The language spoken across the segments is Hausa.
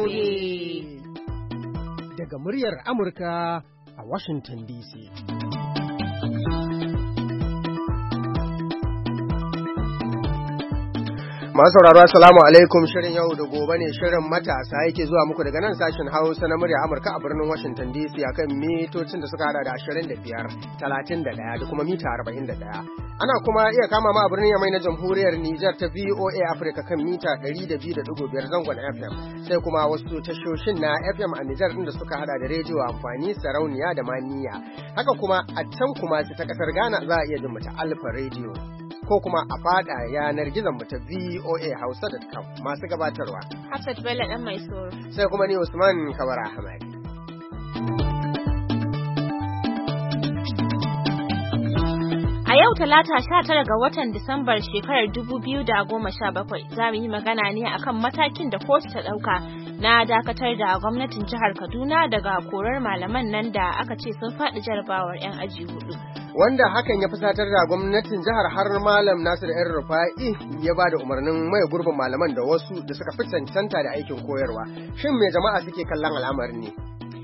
gobe. Daga muryar Amurka a Washington DC. Masu sauraro assalamu alaikum, shirin yau da gobe ne, shirin matasa yake zuwa muku daga nan sashen Hausa na murya Amurka a birnin Washington DC akan mitocin da suka hada da 25, 31 da kuma mita 41. Ana kuma iya kama ma a birnin Yamai na Jamhuriyar Nijar ta VOA Africa kan mita 102.5 zangon FM, sai kuma wasu tashoshin na FM a Nijar din da suka hada da rediyo amfani, sarauniya da maniya. Haka kuma a can kuma ta kasar Ghana za a iya jin mu ta Alfa Radio. Ko kuma a fada yanar gizon mu ta voahausa.com. Masu gabatarwa Hafsat Bello dan mai soro, sai kuma ni Usman Kabara Ahmad. A yau Talata 19 ga watan Disambar shekarar 2017 za mu yi magana ne akan matakin da kotu ta ɗauka na dakatar da gwamnatin jihar Kaduna daga korar malaman nan da aka ce sun faɗi jarabawar 'yan aji 4. Wanda hakan ya fusatar da gwamnatin jihar har Malam Nasir ‘yan Rufa'i ya ba da umarnin mai gurbin malaman da wasu da suka fi cancanta da aikin koyarwa. Shin me jama'a suke kallon al'amarin ne?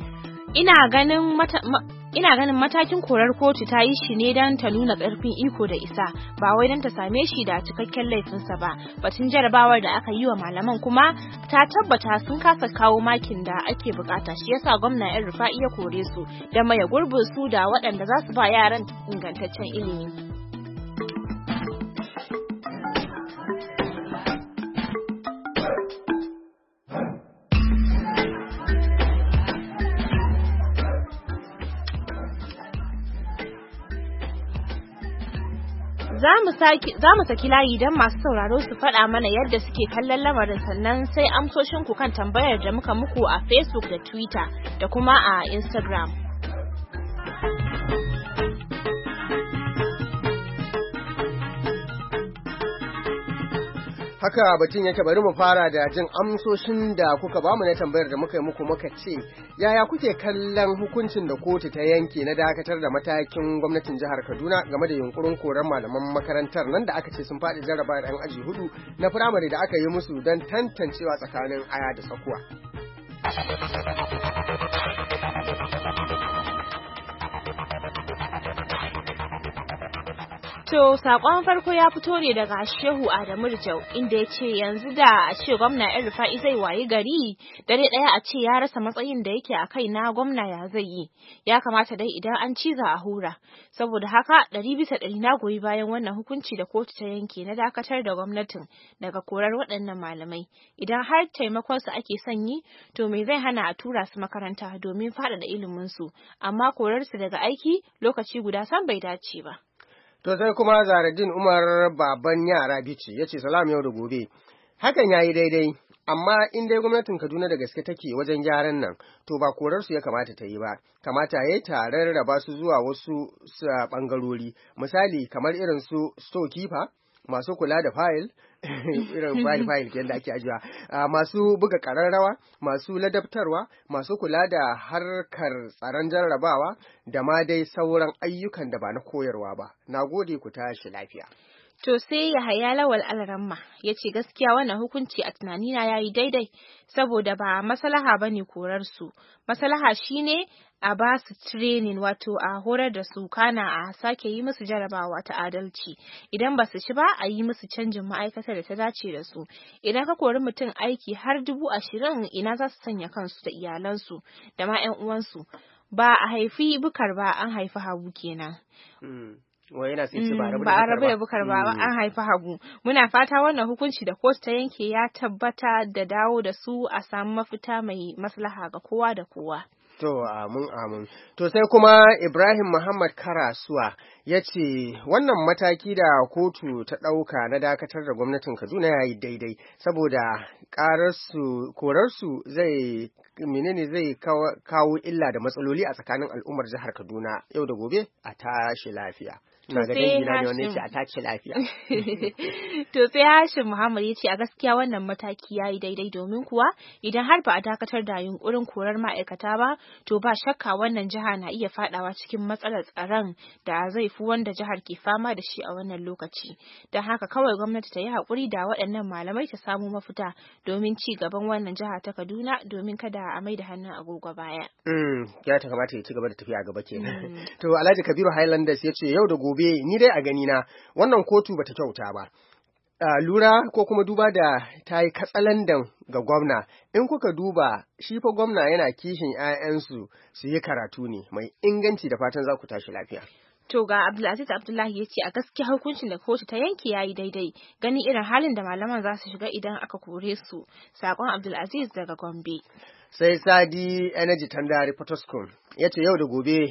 Ina ganin matakin korar kotu ta yi shi ne don ta nuna ƙarfin iko da isa, ba wai don ta same shi da cikakken laifinsa ba. Batun jarabawar da aka yi wa malaman kuma ta tabbata sun kasa kawo makin da ake bukata, shi yasa gwamna ‘yan Rufa'i ya kore su da maye gurbin su da waɗanda za su ba yaran ingantaccen ilimi. Za mu saki layi don masu sauraro su faɗa mana yadda suke kallon lamarin, sannan sai amsoshinku kan tambayar da muka muku a Facebook da Twitter da kuma a Instagram. Haka batun yake, bari mu fara da jin amsoshin da kuka bamu na tambayar da muka yi muku, muka ce yaya kuke kallon hukuncin da kotu ta yanke na dakatar da matakin gwamnatin jihar Kaduna game da yunkurin koran malaman makarantar nan da aka ce sun faɗi jarrabawar 'yan aji 4 na firamare da aka yi musu don tantancewa tsakanin aya da tsakuwa. To, sakon farko ya fito ne daga Shehu Adamu Rijau, inda ya ce yanzu da a ce gwamna ‘yan Rufa'i zai wayi gari, dare ɗaya a ce ya rasa matsayin da yake a kai na gwamna ya zai yi, ya kamata dai idan an ciza a hura. Saboda haka 100% na goyi bayan wannan hukunci da kotu ta yanke na dakatar da gwamnatin daga korar waɗannan malamai. Idan har taimakon su ake son yi, to me zai hana a tura su makaranta domin faɗaɗa ilimin su, amma korar su daga aiki lokaci guda san bai dace ba. To sai kuma Zaradin Umar baban yara bici ya ce salam yau da gobe. Hakan ya yi daidai, amma in dai gwamnatin Kaduna da gaske take wajen gyaran nan, to ba korarsu ya kamata ta yi ba, kamata ya yi tarar da ba su zuwa wasu ɓangarori, misali kamar irin su storekeeper, masu kula da fayil, irin fayil ke da ake ajiya, masu buga ƙararrawa, masu ladabtarwa, masu kula da harkar tsaron jarrabawa, da ma dai sauran ayyukan da ba na koyarwa ba. Na gode, ku tashi lafiya. To sai Yahaya Lawal Alramma ya ce gaskiya wannan hukunci a tunanina ya yi daidai, saboda ba maslaha ba ne korarsu. Maslaha shine a ba su training, wato a horar da su, kana a sake yi musu jarabawa ta adalci. Idan ba su ci ba, a yi musu canjin ma'aikatar da ta dace da su. Idan ka kori mutum aiki har 20,000, ina za su sanya kansu da iyalansu da ma 'yan uwansu. Ba a haifi bukar ba, an haifi hagu kenan. Wai yana sai ce ba a rabu da bukar ba, an haifi hagu. Muna fata wannan hukunci da kotu ta yanke ya tabbata da dawo da su a samu mafita mai maslaha ga kowa da kowa. To, amin. To sai kuma Ibrahim Muhammad Karasuwa ya ce wannan mataki da kotu ta ɗauka na dakatar da gwamnatin Kaduna ya yi daidai, saboda korarsu zai kawo illa da matsaloli a tsakanin al'ummar jihar Kaduna. Yau da gobe a tashi lafiya. na ga dangina ne wannan ce a tace lafiya. To sai Hashim Muhammad ya ce a gaskiya wannan mataki yayi daidai domin kuwa idan har ba a dakatar da yunkurin korar ma'aikata ba to ba shakka wannan jiha na iya fadawa cikin matsalar tsaron da zai fi wanda jihar ke fama da shi a wannan lokaci. Don haka kawai gwamnati ta yi haƙuri da waɗannan malamai ta samu mafita domin ci gaban wannan jiha ta Kaduna domin kada a mai da hannun agogo baya. Ya ta kamata ya ci gaba da tafiya gaba kenan. To Alhaji Kabiru Highlanders ya ce yau da gobe ni dai a gani na wannan kotu bata kyauta ba. Lura ko kuma duba da ta yi katsalandan ga gwamna, in kuka duba shi fa gwamna yana kishin 'ya'yansu su yi karatu ne mai inganci, da fatan za ku tashi lafiya. To ga Abdulaziz Abdullahi ya ce a gaskiya hukuncin da kotu ta yanke yayi daidai ganin irin halin da malaman za su shiga idan aka kore su. Sakon Abdulaziz daga Gombe. Sai Sadi Energy Tandari Potoskum ya ce yau da gobe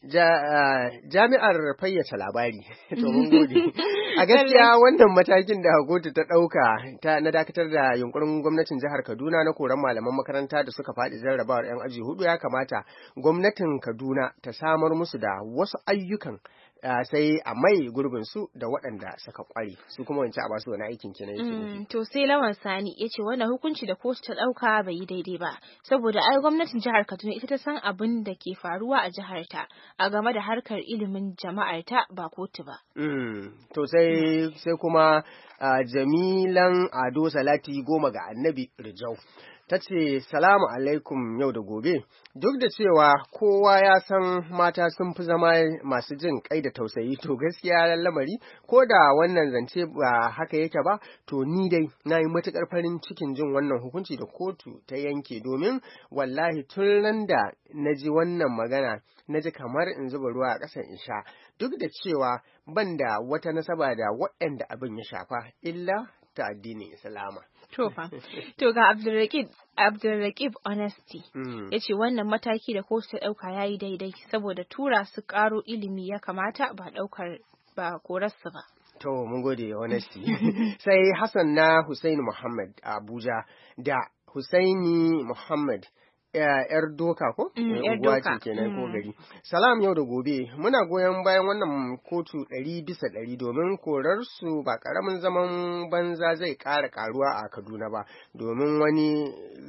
jami'ar fayyace labari. To mun gode. A gaskiya wannan matakin da kotu ta ɗauka na dakatar da yunkurin gwamnatin jihar Kaduna na koran malaman makaranta da suka faɗi jarrabawar 'yan aji 4 ya kamata gwamnatin Kaduna ta samar musu da wasu ayyukan sai a mai gurbin su da waɗanda suka kware su kuma wance a basu wani aikin kenan yake. To sai Lawan Sani ya ce wannan hukunci da kotu ta ɗauka bai yi daidai ba saboda ai gwamnatin jihar Kaduna ita ta san abin da ke faruwa a jihar ta a game da harkar ilimin jama'ar ta ba kotu ba. To sai kuma Jamilan Ado Salati Goma ga Annabi Rijau. Ta ce, Salamu alaikum yau da gobe, duk da cewa kowa ya san mata sun fi zama masu jin kai da tausayi, to gaskiya lamari, ko da wannan zance ba haka yake ba, to ni dai na yi matuƙar farin cikin jin wannan hukunci da kotu ta yanke, domin wallahi tun nan da na ji wannan magana, na ji kamar in zuba ruwa a ƙasar in sha, duk da cewa ban da wata nasaba da waɗanda abin ya shafa, illa ta addinin Islama. To ga Abdulrakib Honesty ya ce wannan mataki da kotu ta ɗauka ya yi daidai saboda tura su ƙaro ilimi ya kamata ba korarsu ba. To mun gode Honesty. Sai Hassan na Hussaini Muhammad a Abuja da Hussaini Muhammad yar doka ko? Yar doka. Kenan ko gari. Salam yau da gobe muna goyon bayan wannan kotu 100% domin korarsu ba karamin zaman banza zai ƙara karuwa a Kaduna ba, domin wani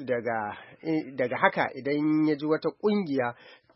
daga haka idan ya ji wata ƙungiya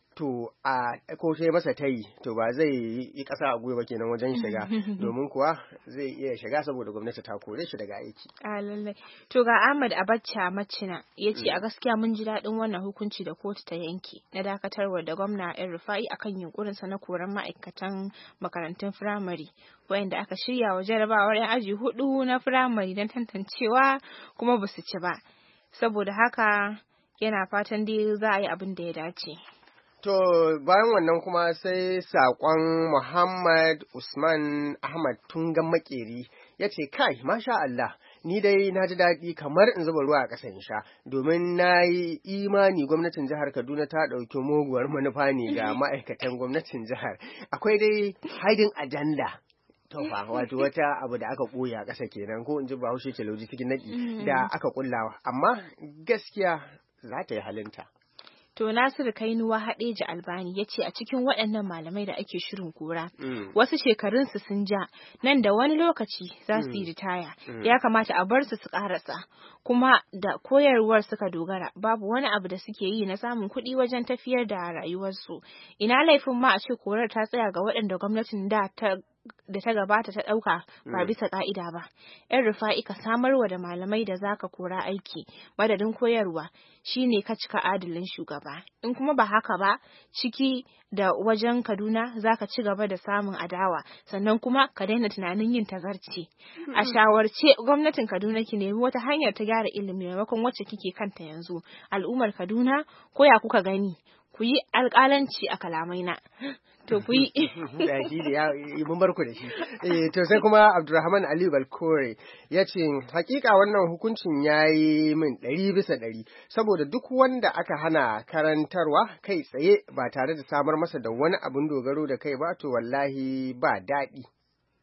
to ko sai masa tayi to ba zai yi ƙasa a gwiwa kenan wajen shiga domin kuwa zai iya shiga saboda gwamnati ta kore shi daga aiki. Lallai. To ga Ahmad Abacha Macina ya ce a gaskiya mun ji daɗin wannan hukunci da kotu ta yanke na dakatarwa da gwamna ‘yan Rufa'i akan yunkurinsa na koran ma'aikatan makarantun firamare wayanda aka shirya wa jarabawar 'yan aji 4 na firamare don tantancewa kuma ba su ci ba. Saboda haka yana fatan dai za a yi abin da ya dace. To bayan wannan kuma sai saƙon Muhammad Usman Ahmad Tungan Makeri ya ce kai masha Allah ni dai na ji daɗi kamar in zuba ruwa a ƙasan sha domin na yi imani gwamnatin jihar Kaduna ta ɗauki muguwar manufa ne ga ma'aikatan gwamnatin jihar. Akwai dai hiding agenda. Tofa wato wata abu da aka ɓoye a ƙasa kenan ko in ji Bahaushe ke lauji cikin naɗi da aka ƙullawa amma gaskiya za ta yi halinta. To Nasiru Kainuwa Haɗeja Albani ya ce a cikin waɗannan malamai da ake shirin kora, wasu shekarunsu sun ja, nan da wani lokaci za su yi ritaya, ya kamata a bar su ƙarasa, kuma da koyarwar suka dogara, babu wani abu da suke yi na samun kuɗi wajen tafiyar da rayuwarsu. Ina laifin ma a ce korar ta tsaya ga waɗanda gwamnatin da ta gabata ta ɗauka ba bisa ƙa'ida ba. ‘Yan Rufa'i ka samarwa da malamai da zaka kora aiki madadin koyarwa shine ka cika adalin shugaba. In kuma ba haka ba, ciki da wajen Kaduna zaka ci gaba da samun adawa, sannan kuma ka daina tunanin yin tazarci. A shawarce gwamnatin Kaduna ki nemi wata hanyar ta gyara ilimi maimakon wacce kike kanta yanzu. Al'ummar Kaduna ko ya kuka gani? Ku yi alƙalanci a kalamaina. To ku yi. Da shi da mun barku da shi. To sai kuma Abdulrahman Ali Balkore ya ce hakika wannan hukuncin ya yi min 100% saboda duk wanda aka hana karantarwa kai tsaye ba tare da samar masa da wani abin dogaro da kai ba to wallahi ba daɗi.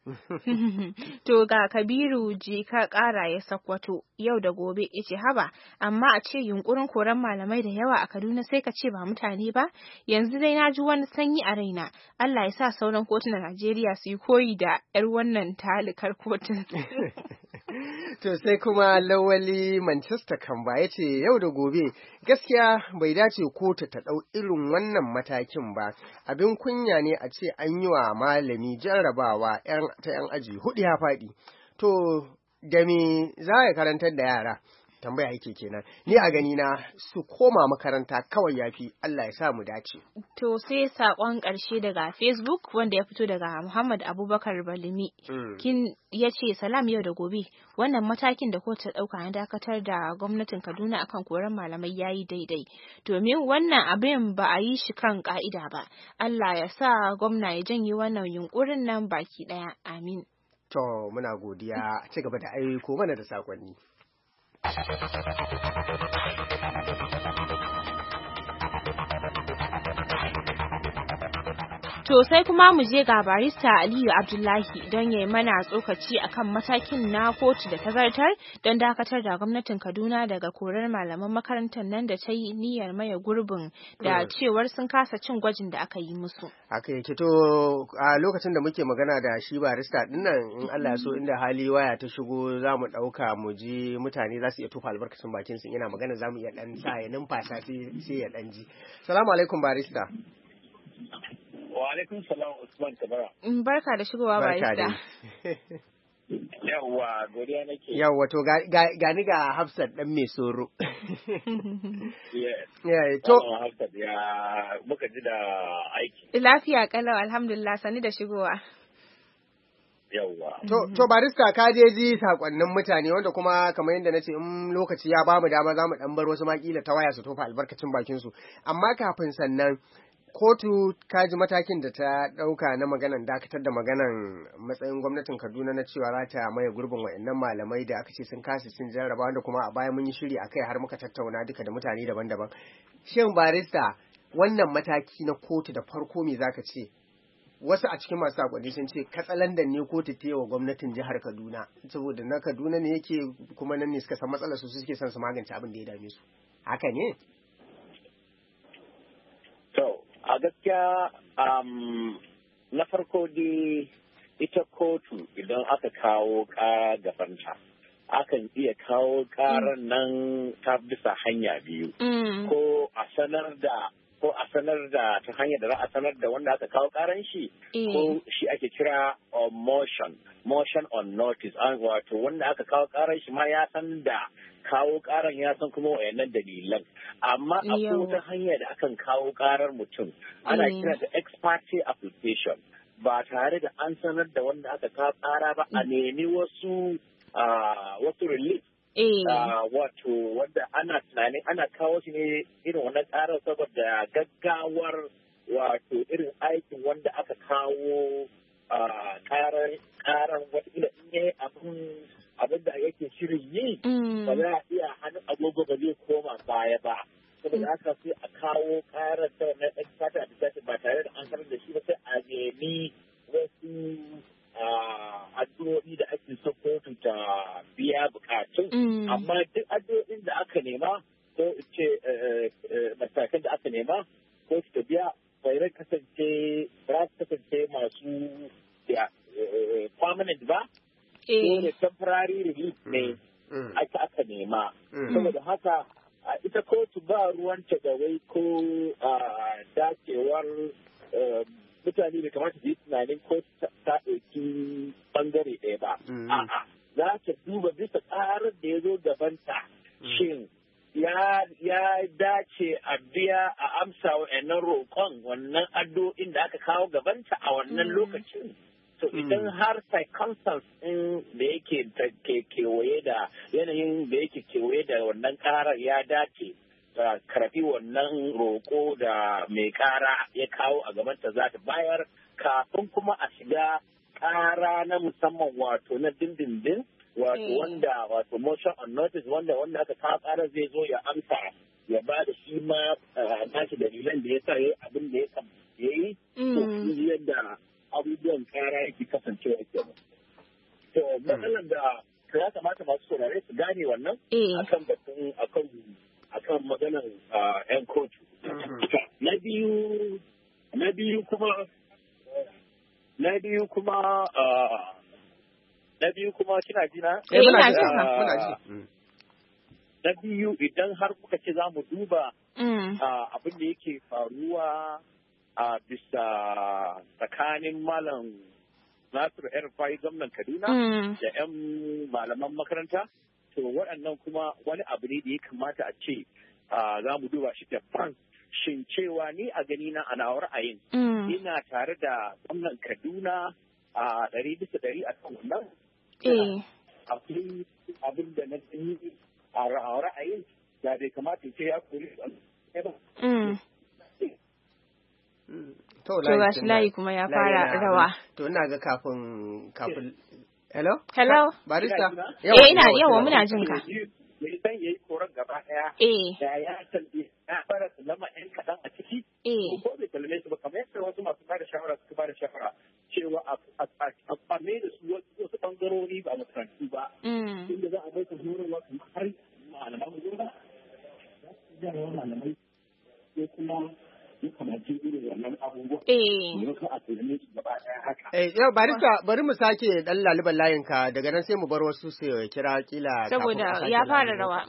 To ga Kabiru ji ka ƙara ya Sakwato yau da gobe yace haba amma a ce yunkurin koran malamai da yawa a Kaduna sai ka ce ba mutane ba yanzu dai na ji wani sanyi a raina Allah ya sa sauran kotunan Najeriya su yi koyi da 'yar wannan talikar kotun. To sai kuma Lawali Manchester Kamba ya ce yau da gobe gaskiya bai dace kotu ta ɗau irin wannan matakin ba abin kunya ne a ce an yi wa malami jarrabawa ta 'yan aji hudu ya faɗi. To da me za ya karantar da yara? Tambaya yake kenan. Ni a gani na su koma makaranta kawai yafi Allah ya sa mu dace. To sai sakon ƙarshe daga Facebook wanda ya fito daga Muhammad Abubakar Balimi. Kin yace salam yau da gobe. Wannan matakin da kotu ta dauka na dakatar da gwamnatin Kaduna akan koran malamai yayi daidai. Domin wannan abin ba a yi shi kan ka'ida ba. Allah ya sa gwamna ya janye wannan yunkurin nan baki daya. Amin. To muna godiya ci gaba da aiko mana da sakonni. To sai kuma mu je ga barista Aliyu Abdullahi don ya yi mana tsokaci akan matakin na kotu da ta zartar don dakatar da gwamnatin Kaduna daga korar malaman makarantar nan da ta yi niyyar maye gurbin da cewar sun kasa cin gwajin da aka yi musu. Haka yake to a lokacin da muke magana da shi barista dinnan in Allah so inda hali waya ta shigo za mu ɗauka mu ji mutane za su iya tufa albarkacin bakin su yana magana za mu iya ɗan sa ya numfasa sai ya ɗan ji. Salamu alaikum barista. Wa alaikum salam Usman Kabara. Barka da shigowa barista. Yawwa godiya nake. Yawwa to gani ga Hafsat dan mai soro. Yes. To Hafsat ya muka ji da aiki. Lafiya kalau alhamdulillah sani da shigowa. Yawwa. To barista ka je ji sakonnin mutane wanda kuma kamar yadda nace in lokaci ya bamu dama za mu dan bar wasu makila ta waya su tofa albarkacin bakin su. Amma kafin sannan kotu kaji matakin da ta ɗauka na maganan dakatar da maganan matsayin gwamnatin Kaduna na cewa za ta maye gurbin wa'annan malamai da aka ce sun kasa cin jarraba wanda kuma a baya mun yi shiri akai har muka tattauna duka da mutane daban-daban. Shin barista wannan mataki na kotu da farko me zaka ce? Wasu a cikin masu sakonni sun ce katsalandan ne kotu ta yi wa gwamnatin jihar Kaduna saboda na Kaduna ne yake kuma nan ne suka san matsalar su suke son su magance abin da ya dame su. Haka ne? A gaskiya na farko dai ita kotu idan aka kawo ƙara gabanta akan iya kawo ƙarar nan ta bisa hanya biyu ko a sanar da ta hanyar da za a sanar da wanda aka kawo ƙaran shi ko shi ake kira motion on notice wato wanda aka kawo ƙaran shi ma ya san da kawo ƙaran ya san kuma wayannan dalilan amma akwai wata hanya da akan kawo ƙarar mutum ana kira da ex parte application ba tare da an sanar da wanda aka kawo ƙara ba a nemi wasu relief wato wanda ana tunanin ana kawo shi ne irin wannan ƙarar saboda gaggawar wato irin aikin wanda aka kawo ƙarar wata in yi abin da yake shirin yi ba za a iya hannun agogo ba zai koma baya ba saboda haka sai a kawo karar ta wannan expert application ba tare da an sanar da shi ba sai a nemi wasu addu'o'i da ake so kotu ta biya bukatun amma duk addu'o'in da aka nema ko ce matakan da aka nema kotu ta biya bai kasance masu permanent ba dole temporary relief ne aka nema saboda haka ita kotu ba ruwanta da wai ko dacewar mutane da kamata su yi tunanin ko ta ɗauki ɓangare ɗaya ba a'a za ta duba bisa tsarin da ya zo gabanta shin ya dace a biya a amsa wa'annan roƙon wannan addu'o'in da aka kawo gabanta a wannan lokacin to idan har circumstance ɗin da yake kewaye da yanayin da yake kewaye da wannan ƙarar ya dace ta karfi wannan roƙo da mai ƙara ya kawo a gabanta za ta bayar kafin kuma a shiga ƙara na musamman wato na dindindin wato motion on notice wanda aka kawo ƙarar zai zo ya amsa ya ba da shi ma nashi dalilan da ya sa ya abin da ya yi to yadda abubuwa zuwan kara yake kasancewa kenan. To matsalar da ya kamata masu saurare su gane wannan akan batun akan maganar yan kotu. Na biyu kuma kina jina? Ina jin. Na biyu idan har kuka ce za mu duba abin da yake faruwa a bisa tsakanin Malam Nasiru El-Rufai gwamnan Kaduna da 'yan malaman makaranta, to waɗannan kuma wani abu ne da ya kamata a ce za mu duba shi daban. Shin cewa ni a gani na ana ra'ayin ina tare da gwamnan Kaduna a 100% a kan wannan? Akwai abin da na gani a ra'ayin da bai kamata ce ya kori ba. To ga shi layi kuma ya fara rawa. To ina ga kafin Hello? Barista? Yawa muna jin ka. Mai san yayi koran gaba daya. Da ya tambaye na fara sallama ɗan kaɗan a ciki. Ko bai kalme su ba kamar yadda wasu masu bada shawara suka bada shawara cewa a mai da su wasu ɓangarori ba makarantu ba. Inda za a bai ka horarwa kamar har malaman gona. Za su malamai ko kuma yau barista bari mu sake dan laliban layinka daga nan sai mu bar wasu su kira kila saboda ya fara rawa.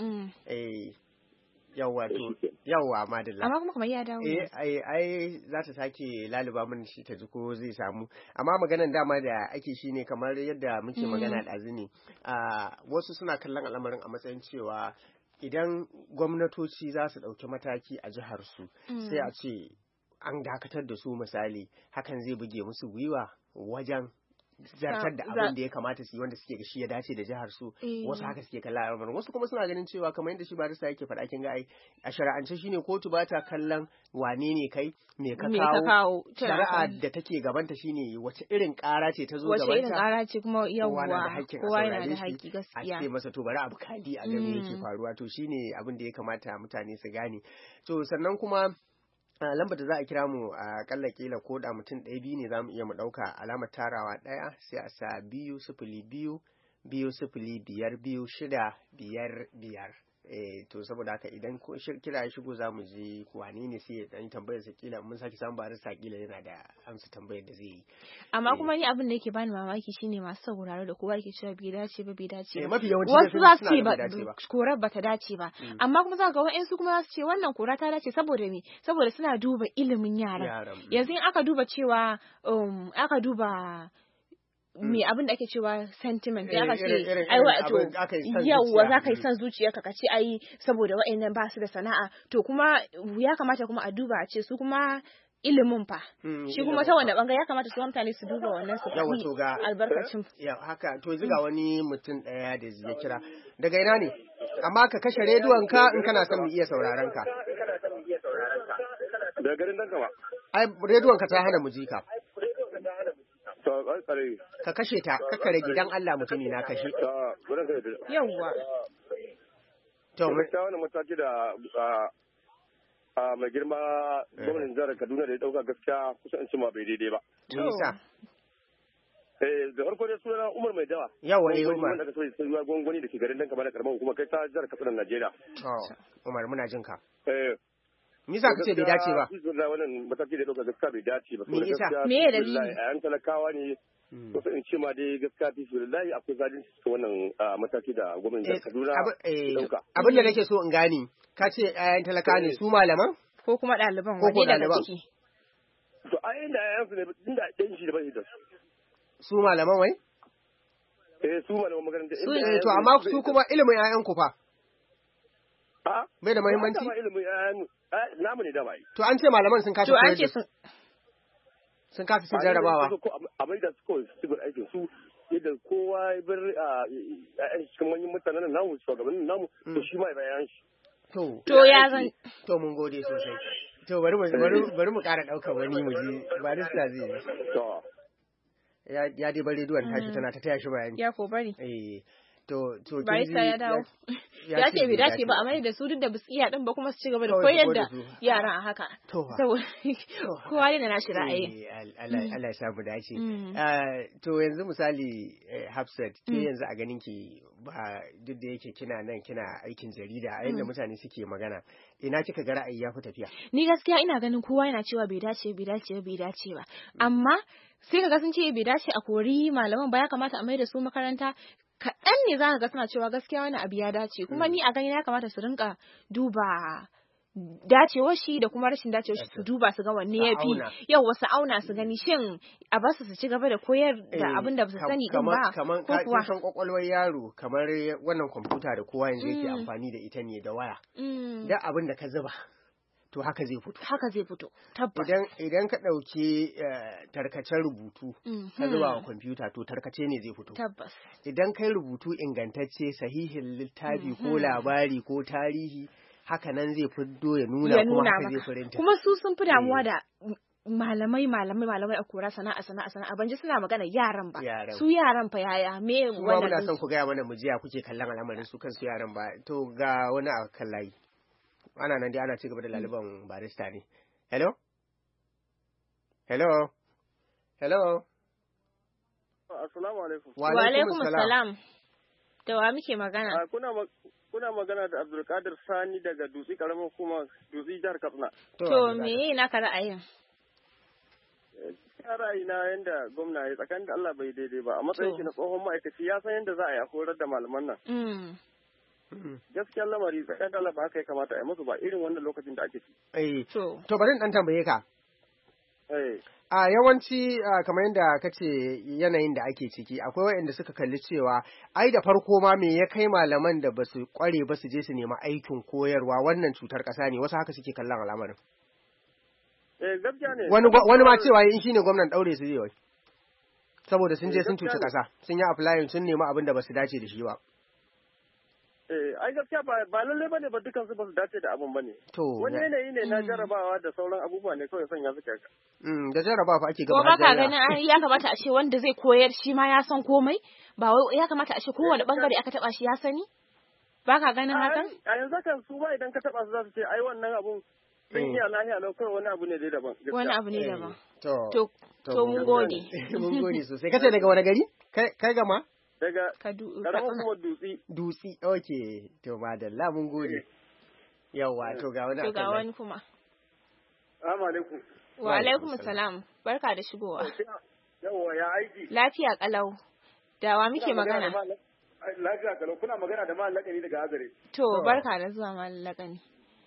Yawwa madalla. Amma kuma kamar ya dawo. Ai za ta sake laliba min shi ta ji ko zai samu. Amma maganan dama da ake shine kamar yadda muke magana ɗazu ne. Wasu suna kallon al'amarin a matsayin cewa idan gwamnatoci za su ɗauki mataki a jiharsu sai a ce an dakatar da su misali hakan zai buge musu gwiwa wajen zartar da abin da ya kamata su yi wanda suke shi ya dace da jihar su. Wasu haka suke kalla al'amarin, wasu kuma suna ganin cewa kamar yadda shi barista yake faɗa kin ga ai a shari'ance shine kotu ba ta kallon wane ne kai me ka kawo, shari'a da take gabanta shine wace irin ƙara ce ta zo gabanta, wace irin ƙara ce kuma yawwa kowa yana da haƙƙi gaskiya a ce masa to bari abu kadi a ga me yake faruwa, to shine abin da ya kamata mutane su gane. To sannan kuma lambar da za a kira mu a kalla kila ko da mutum ɗaya biyu ne za mu iya mu ɗauka alamar tarawa ɗaya sai a sa 202 205 to saboda haka idan kira ya shigo za mu ji wane ne sai ya dan tambayar sa kila mun saki samun barista kila yana da amsa tambayar da zai yi. Amma kuma ni abin da yake bani mamaki shine masu sauraro da kowa yake cewa bai dace ba. Mafi yawanci wasu za su ce korar ba ta dace ba, amma kuma za ga wa'ansu kuma za su ce wannan kora ta dace saboda me, saboda suna duba ilimin yaran. Yanzu in aka duba cewa me abin da ake cewa sentiment ya ka ce ai wato yawa za ka yi son zuciyarka ka ce ai saboda wa'annan ba su da sana'a, to kuma ya kamata kuma a duba a ce su kuma ilimin fa shi kuma ta wanda bangare ya kamata su mutane su duba wannan su ga albarkacin haka. To ziga wani mutum daya da ya kira daga ina ne, amma ka kashe rediyon ka in kana son mu iya sauraron ka. Daga garin Dankama. Ai rediyon ka ta hana mu ji ka. Ka kashe ta, ka rage dan Allah mutumi na kashe. Yawwa. To mun ta wani mataki da mai girma gwamnatin jihar Kaduna da ya dauka gaskiya kusa in cima bai daidai ba. Nisa. Da farko dai suna Umar Mai Dawa. Yawa Umar. Wanda ka so sai gwangwani da ke garin Dankama da karamar hukuma kai ta jihar Katsina Najeriya. Umar muna jin ka. Nisa ka ce bai dace ba. Wannan mataki da dauka gaskiya bai dace ba. Me yasa? Me ya dalili? Ayan talakawa ne. Wasu in ce ma dai gaskiya fi billahi akwai zalunci cikin wannan mataki da gwamnatin Kaduna dauka. Abin da nake so in gani, ka ce ayan talakawa ne su malaman? Ko kuma ɗaliban wani daga ciki? To ayan da ayan su ne inda ɗan shi da bai da su. Su malaman wai? Su malaman makaranta. To amma su kuma ilimin ayan ku fa? Bai da muhimmanci? Namu ne da bai. To an ce malaman sun kasa koyar da su. Sun kasa su jarrabawa. A mai da su kawai su bar aikin su yadda kowa ya bar a cikin manyan mutanen namu shugabannin namu to shi ma ya bayan shi. To ya zan. To mun gode sosai. To bari mu ƙara ɗaukar wani mu ji barista zai yi. Ya dai bar rediyon tashi tana ta taya shi bayani. Ya ko bari. to barista ya dawo ya ce bai dace ba amma da su duk da basu iya din ba kuma su ci gaba da koyar da yaran a haka saboda kowa ne na shi ra'ayi. Allah ya samu dace. To yanzu misali Hafsat ke yanzu a ganin ki ba duk da yake kina nan kina aikin jarida a inda mutane suke magana ina kika ga ra'ayi ya fi tafiya? Ni gaskiya ina ganin kowa yana cewa bai dace ba amma sai kaga sun ce bai dace a kori malaman ba ya kamata a mai da su makaranta kaɗan ne za ka ga suna cewa gaskiya wani abu ya dace kuma ni a gani ya kamata su rinka duba dacewar shi da kuma rashin dacewar shi su duba su ga wanne ya fi yau wasu auna su gani shin a basu su ci gaba da koyar da abin da ba su sani din ba ko kuwa san kwakwalwar yaro kamar wannan kwamfuta da kowa yanzu yake amfani da ita ne da waya da abin da ka zuba to haka zai fito tabbas idan ka ɗauki tarkacen rubutu ka zuba wa kwamfuta to tarkace ne zai fito tabbas idan kai rubutu ingantacce sahihin littafi ko labari ko tarihi haka nan zai fiddo ya nuna kuma haka zai furinta kuma su sun fi damuwa da malamai a kora sana'a ban ji suna magana yaran ba su yaran fa yaya me wannan muna son ku gaya mana mu jiya kuke kallon al'amarin su kansu yaran ba to ga wani a kan layi ana nan dai ana ci gaba da laliban barista ne. Hello? Assalamu alaikum. Wa alaikum assalam. Da wa muke magana? Kuna magana da Abdulkadir Sani daga Dutse karamar kuma Dutse jihar Katsina. To me naka ra'ayin? Ra'ayina yanda gwamna ya tsakanin da Allah bai daidai ba a matsayin shi na tsohon ma'aikaci ya san yadda za a yi a horar da malaman nan. Gaskiyar lamari tsakanin Allah ba haka ya kamata a yi musu ba irin wannan lokacin da ake ci. To bari in dan tambaye ka. A yawanci kamar yadda ka ce yanayin da ake ciki akwai waɗanda suka kalli cewa ai da farko ma me ya kai malaman da ba su kware ba su je su nemi aikin koyarwa wannan cutar ƙasa ne wasu haka suke kallon al'amarin. Gaskiya ne. Wani ma cewa in shine gwamnan ɗaure su zai wai. Saboda sun je sun cuci ƙasa sun yi applying sun nemi abin da ba su dace da shi ba. Ai gaskiya ba lalle bane ba dukan su ba su dace da abun bane. Wani yanayi ne na jarabawa da sauran abubuwa ne kawai sanya suke haka. Da jarabawa fa ake gaba. Ko baka ganin ya kamata a ce wanda zai koyar shi ma ya san komai? Ba wai ya kamata a ce kowane bangare aka taba shi ya sani? Baka ganin hakan? A yanzu kan su ba idan ka taba su za su ce ai wannan abun sun yi lahiya lau kawai wani abu ne dai daban. Wani abu ne daban. To mun gode. Mun gode sosai. Kace daga wani gari? Kai gama? Daga karamar kuma Dutse, okay, to madalla mun gode. Yawwa, to ga wani ga wani kuma. Assalamu alaikum. Wa alaikum salam. Barka da shigowa. Yawwa, ya aiki. Lafiya kalau. Dawa muke magana. Lafiya kalau. Kuna magana da Malam Lakani daga Azare. To, barka da zuwa Malam Lakani.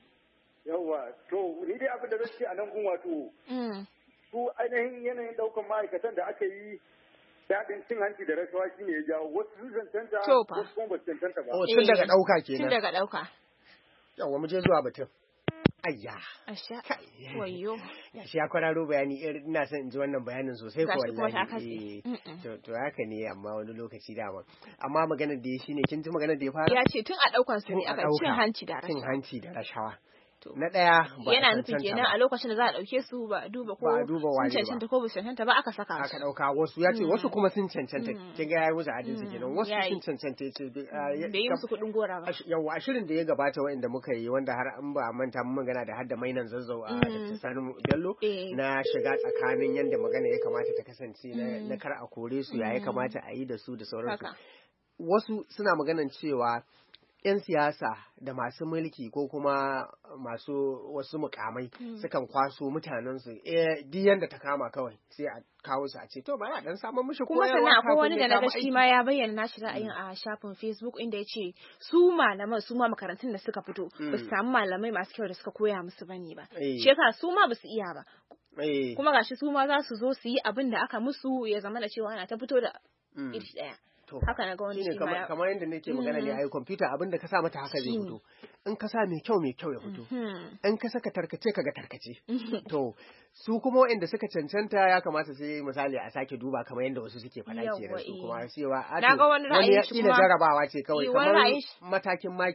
Yawwa, to ni dai abin da zan ce a nan gun wato. Su ainihin yanayin daukan ma'aikatan da aka yi daɗin cin hanci da rashawa shi ne ya jawo wasu sun cancanta wasu kuma ba su cancanta ba. Tun daga ɗauka kenan. Tun daga ɗauka. Yawwa mu je zuwa batun. Ayya. Asha. Wayyo. Ya shi ya kwararo bayani ina son in ji wannan bayanin sosai ko wallahi. To haka ne amma wani lokaci dama. Amma maganar da ya shi ne kin ji maganar da ya fara? Ya ce tun a ɗaukan su ne aka cin hanci da rashawa. Cin hanci da rashawa. Na ɗaya ba yana nufin kenan a lokacin da za a ɗauke su ba duba ko sun cancanta ko ba cancanta ba aka saka su. Aka ɗauka wasu ya ce wasu kuma sun cancanta kin ga yayi musu adalci kenan wasu sun cancanta ce da yi musu kuɗin gora ba. Yawwa a shirin da ya gabata wanda muka yi wanda har an ba manta mun magana da hadda mainan zazzau a da Sani Bello na shiga tsakanin yanda magana ya kamata ta kasance na kar a kore su ya kamata a yi da su da sauransu. Wasu suna maganan cewa 'yan siyasa da masu mulki ko kuma masu wasu mukamai sukan kwaso mutanensu duk yanda ta kama kawai sai a kawo su a ce to bari a dan samun mishi kuma sannan akwai wani da na shi ma ya bayyana nashi ra'ayin a shafin Facebook inda ya ce su malaman su ma makarantun da suka fito ba su samu malamai masu kyau da suka koya musu bane ba shi yasa su ma ba su iya ba kuma gashi su ma za su zo su yi abin da aka musu ya zama da cewa ana ta fito da iri daya. Haka na ga wani shi ma kamar yadda nake magana ne ai kwamfuta abin da ka sa mata haka zai fito in ka sa mai kyau ya fito in ka saka tarkace kaga tarkace to su kuma waɗanda suka cancanta ya kamata sai misali a sake duba kamar yadda wasu suke faɗa kenan su kuma cewa wani ya jarabawa ce kawai kamar matakin maki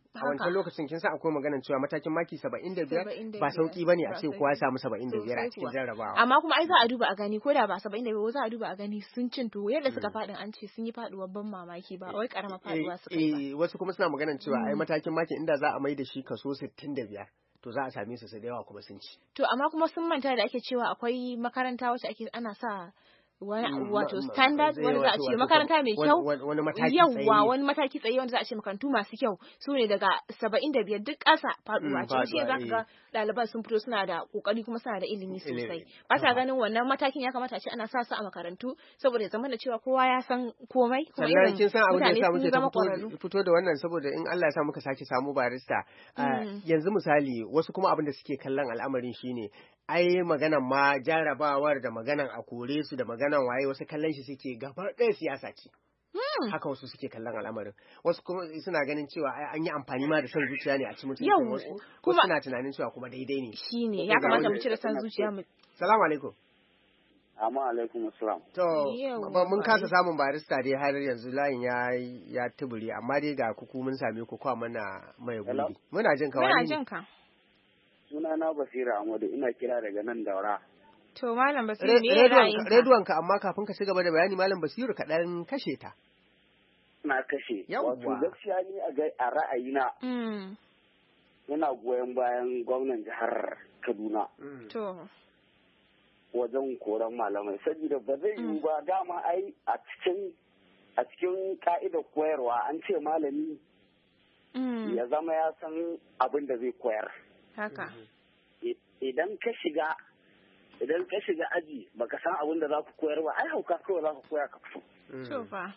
a wancan lokacin kin san akwai maganar cewa matakin maki 75 ba sauki bane a ce kowa ya samu 75 a cikin jarrabawa. Amma kuma ai za a duba a gani ko da ba 75 za a duba a gani sun cin to yadda suka faɗin an ce sun yi faduwar ban mamaki ba wai karama faduwa suka yi ba. Wasu kuma suna maganar cewa ai matakin maki inda za a mai da shi kaso 65 to za a same su da yawa kuma sun ci. To amma kuma sun manta da ake cewa akwai makaranta wacce ake ana sa wato standard wanda za a ce makaranta mai kyau wani mataki yawa wani mataki tsaye wanda za a ce makarantu masu kyau su ne daga 75 duk ƙasa faduwa ce shi za ka ga ɗaliban sun fito suna da kokari kuma suna da ilimi sosai ba sa ganin wannan matakin ya kamata a ce ana sa su a makarantu saboda ya zama da cewa kowa ya san komai kuma sannan kin san abin da ya sa muke fito da wannan saboda in Allah ya sa muka sake samu barista yanzu misali wasu kuma abin da suke kallon al'amarin shine ai maganan ma jarabawar da maganan a kore su da maganan waye wasu kallon shi suke gaba ɗaya siyasa ce. Haka wasu suke kallon al'amarin. Wasu kuma suna ganin cewa an yi amfani ma da son zuciya ne a ci mutuncin wasu. Kuma suna tunanin cewa kuma daidai ne. Shi ne ya kamata mu cire son zuciya mu. Salamu alaikum. Amma alaikum assalam. To mun kasa samun barista dai har yanzu layin ya tuburi amma dai ga kuku mun same ku kwa mana mai gurbi. Muna jin ka wani. Muna jin ka. Sunana Basira Amadu ina kira daga nan Daura. To Malam Basiru me ra'ayinka? Rediyon ka amma kafin ka ci gaba da bayani Malam Basiru ka dan kashe ta. Na kashe. Wato gaskiya ni a ra'ayina. Ina goyon bayan gwamnan jihar Kaduna. To. Wajen koran malamai saboda ba zai yiwu ba dama ai a cikin ka'idar koyarwa an ce malami ya zama ya san abin da zai koyar. Haka. Idan ka shiga aji baka san abin da za ku koyar ba ai hauka kawai za ku koya ka fito. To fa.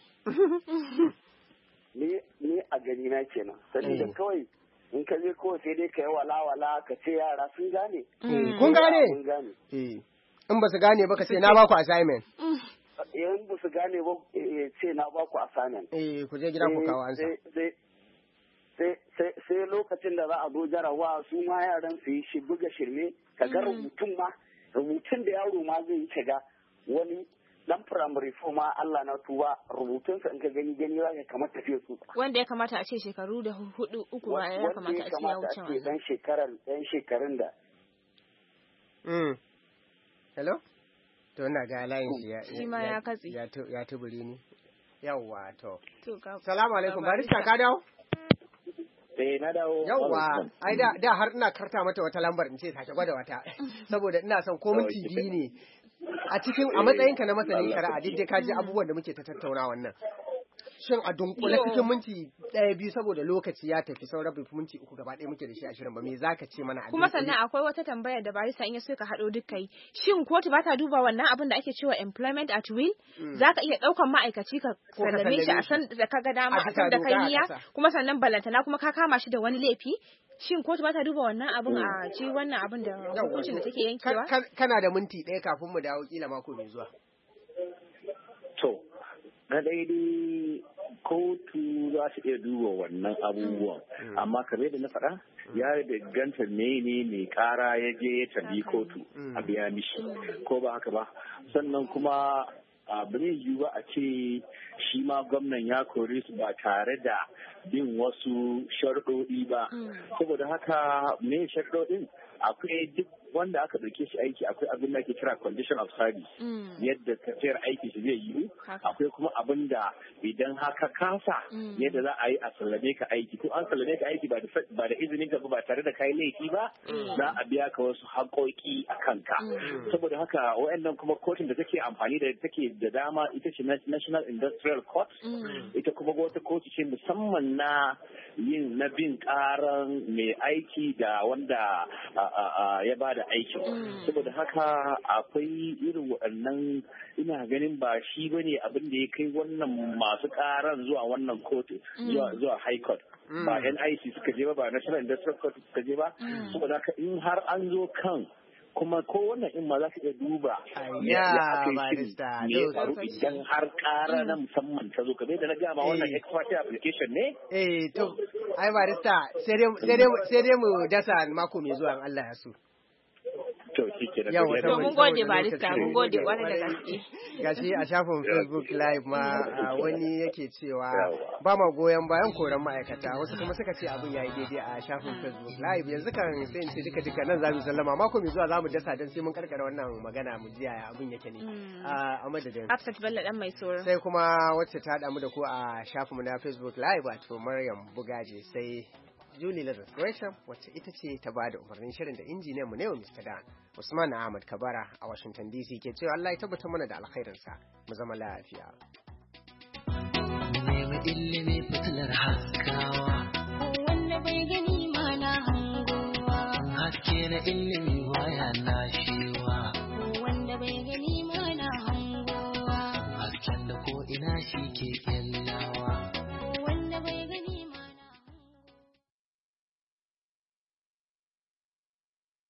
Ni a gani na kenan. Saboda kawai in ka je kawai sai dai ka yi wala ka ce yara sun gane. Kun gane? Kun gane. In ba su gane ba ka ce na ba ku assignment. In ba su gane ba ce na ba ku assignment. Ku je gida ku kawo ansa. Sai lokacin da za a zo jarawa su ma yaran su yi shi buga shirme ka ga rubutun da yaro ma zai yi shiga wani dan primary four ma Allah na tuba rubutunsa in ka gani za ka kamar tafiya su wanda ya kamata a ce shekaru da uku ba ya kamata a ce ya wuce wannan dan shekarun da hello to ina ga layin shi ma ya katse ya tuburi ni yawwa to salamu alaikum barista ka dawo na dawo. Yawwa, ai da har ina karta mata wata lambar in ce sake gwada wata. Saboda ina son ko minti biyu ne. A matsayinka na masanin shari'a duk dai ka ji abubuwan da muke ta tattauna wannan. Shin a dunkule cikin minti 1-2 saboda lokaci ya tafi sauran bai fi minti 3 gaba ɗaya muke da shi a shirin ba me zaka ce mana a kuma sannan akwai wata tambaya da barista in ya so ka haɗo duk kai shin kotu ba ta duba wannan abin da ake cewa employment at will zaka iya ɗaukan ma'aikaci ka sallame shi a san da kaga dama a san da kai niyya kuma sannan balantana kuma ka kama shi da wani laifi shin kotu ba ta duba wannan abin a ci wannan abin da hukuncin da take yankewa kana da minti 1 kafin mu dawo kila mako mai zuwa to na daidai kotu za su iya duba wannan abubuwan amma kamar da na faɗa ya danganta ne mai ƙara ya je ya tabi kotu a biya mishi ko ba haka ba sannan kuma abu ne yiwu ba a ce shi ma gwamnan ya kore su ba tare da bin wasu sharɗoɗi ba saboda haka me sharɗoɗin akwai duk wanda aka ɗauke shi aiki akwai abin da ake kira condition of service yadda tafiyar aiki shi zai yi akwai kuma abin da idan haka kasa yadda za a yi a sallame ka aiki ko an sallame ka aiki ba da izinin ka ba tare da kai laifi ba za a biya ka wasu haƙoƙi a kanka saboda haka wayannan kuma kotun da take amfani da take da dama ita ce National Industrial Court ita kuma wata kotu ce musamman na bin ƙaran mai aiki da wanda ya ba da aikin saboda haka akwai irin waɗannan ina ganin ba shi bane abin da ya kai wannan masu ƙaran zuwa wannan kotu zuwa high court ba NIC suka je ba National Industrial Court suka je ba saboda haka in har an zo kan kuma ko wannan in ma za ka iya duba ya aka yi ne faru idan har ƙara na musamman ta zo kamar da na gama wannan expert application ne to ai barista sai dai mu dasa mako mai zuwa Allah ya so To shi ke da to mun gode barista, mun gode kwarai da gaske. Gashi a shafin Facebook Live ma wani yake cewa ba ma goyon bayan koran ma'aikata, wasu kuma suka ce abin yayi daidai a shafin Facebook Live. Yanzu kan sai in ce duka nan za mu sallama, mako mai zuwa za mu dasa dan sai mun karkare wannan magana mu ji yaya abin yake ne. A madadin Hafsat Bello dan mai soro. Sai kuma wacce ta damu da ku a shafin mu na Facebook Live wato Maryam Bugaje, sai Julie Lazarus Gresham wacce ita ce ta bada umarnin shirin da injiniyan mu ne wa Mr. Dan Usman Ahmad Kabara a Washington DC ke cewa Allah ya tabbata mana da alkhairinsa mu zama lafiya. Nemi ilimi fitilar haskawa, wanda bai gani ma na hangowa, haske na ilimi waya na